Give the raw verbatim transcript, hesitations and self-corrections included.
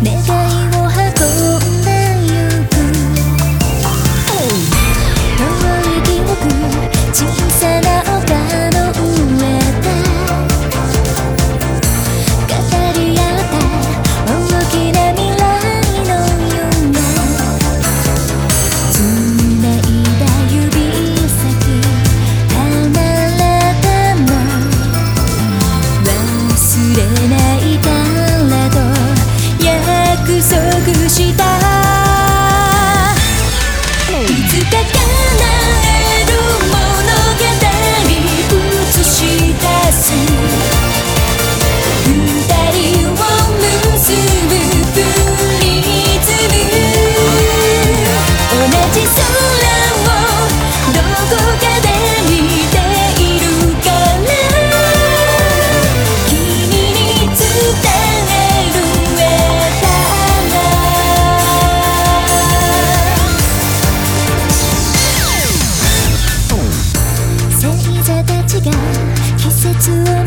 願いを運んでゆく遠い記憶小さな丘の上で語り合った大きな未来の夢繋いだ指先離れても忘れないからと約束したいつか叶える物語映し出す二人を結ぶプリズム同じ空をどこかで見ているから君に伝える星座たちが季節を